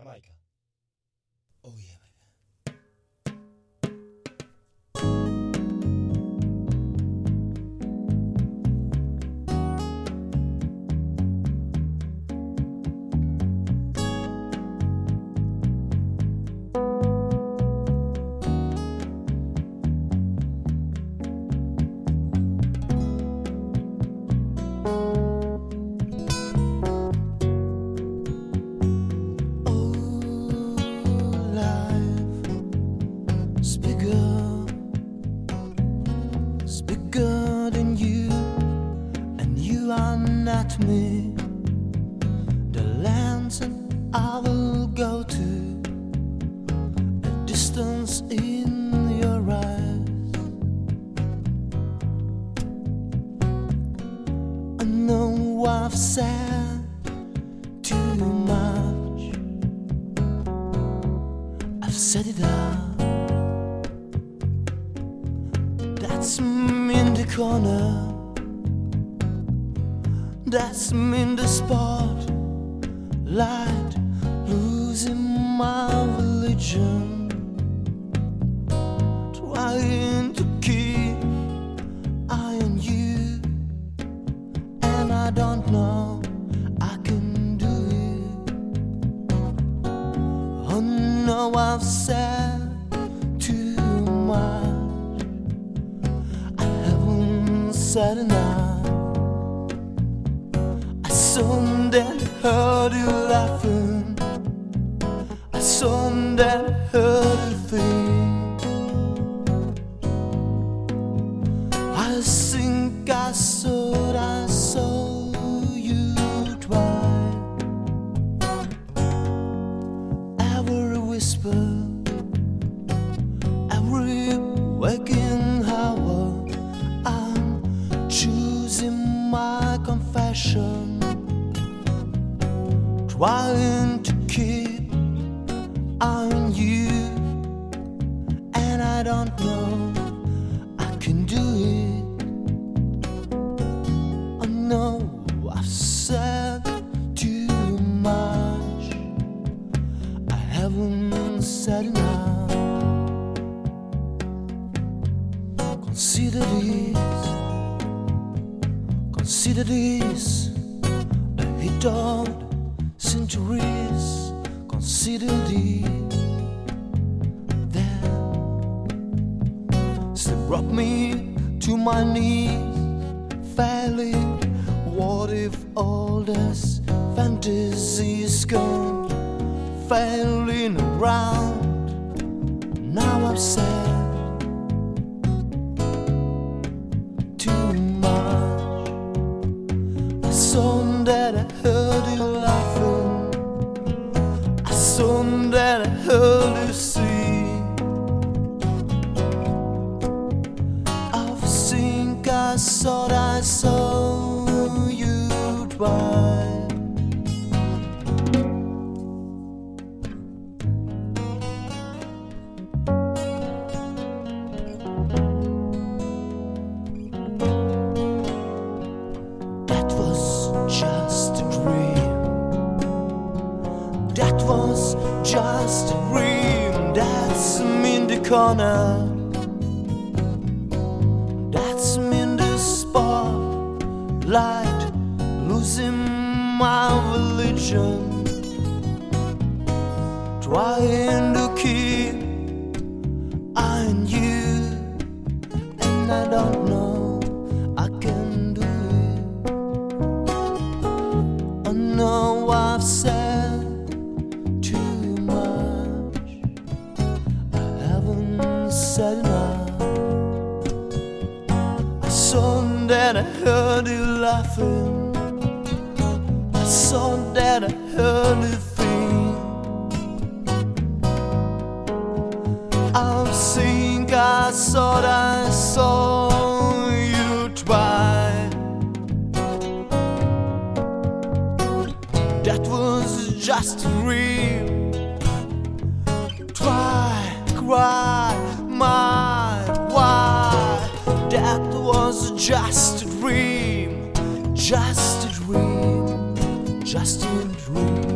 Jamaica. Oh yeah, baby. Bigger than you, and you are not me. The lands that I will go to, a distance in your eyes. I know I've said too much, I've said it all. That's me in the corner, that's me in the spotlight, losing my religion, trying to keep eye on you, and I don't know I can do it. Oh no, I've said too much, said enough. I saw that heard you laughing, I saw that heard you think. I think I saw you try. Every whisper, every waking hour, choosing my confession, trying to keep on you, and I don't know I can do it. Oh no, I've said too much, I haven't said enough. Consider this, the hit of centuries. Consider this, that still brought me to my knees, failing. What if all this fantasy's gone, failing around? Now I'm sad. I saw that I heard you laughing, I saw that I heard you sing. I think I saw you try. Just a dream, that was just a dream. That's me in the corner, that's me in the spotlight, losing my religion, trying to keep eye on you, and I don't know I can do it. No, I've said too much, I haven't said enough. I saw that I heard you laughing, I saw that I heard you think. I think I saw you try. That was just a dream. Try, cry, my why. That was just a dream, just a dream, just a dream.